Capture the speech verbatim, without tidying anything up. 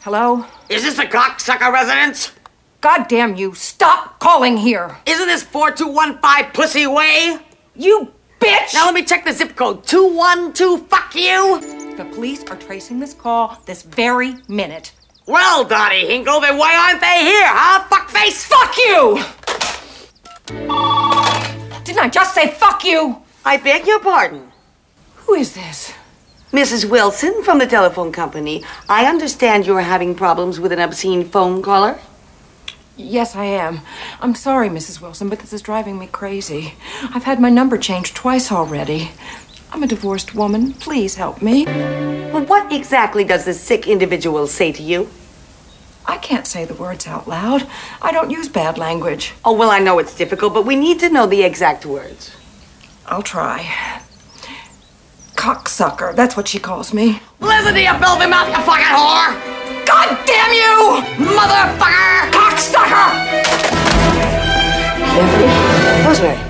Hello? Is this the cocksucker residence? God damn you, stop calling here! Isn't this four two one five Pussy Way? You bitch! Now let me check the zip code. two one two, fuck you! The police are tracing this call this very minute. Well, Dottie Hinkle, then why aren't they here, huh, fuckface? Fuck you! Didn't I just say fuck you? I beg your pardon. Who is this? Missus Wilson from the telephone company. I understand you're having problems with an obscene phone caller. Yes, I am. I'm sorry, Missus Wilson, but this is driving me crazy. I've had my number changed twice already. I'm a divorced woman. Please help me. Well, what exactly does this sick individual say to you? I can't say the words out loud. I don't use bad language. Oh, well, I know it's difficult, but we need to know the exact words. I'll try. Cocksucker, that's what she calls me. Listen to your filthy mouth, you fucking whore! God damn you! Motherfucker! Cocksucker! Rosemary.